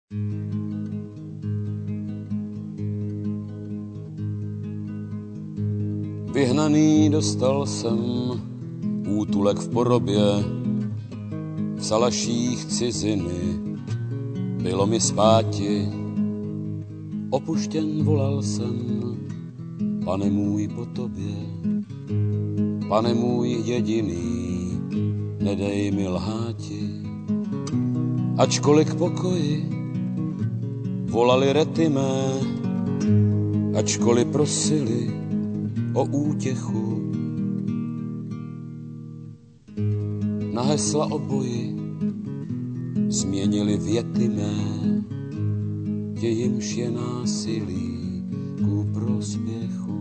Vyhnaný dostal jsem útulek v porobě, v salaších ciziny, bylo mi spáti. Opuštěn volal jsem, pane můj, po tobě, pane můj jediný, nedej mi lháti. Ačkolik k pokoji volali rety mé, ačkoliv prosili o útěchu. Na hesla oboji změnili věty mé, tě jimž je násilí ku prospěchu.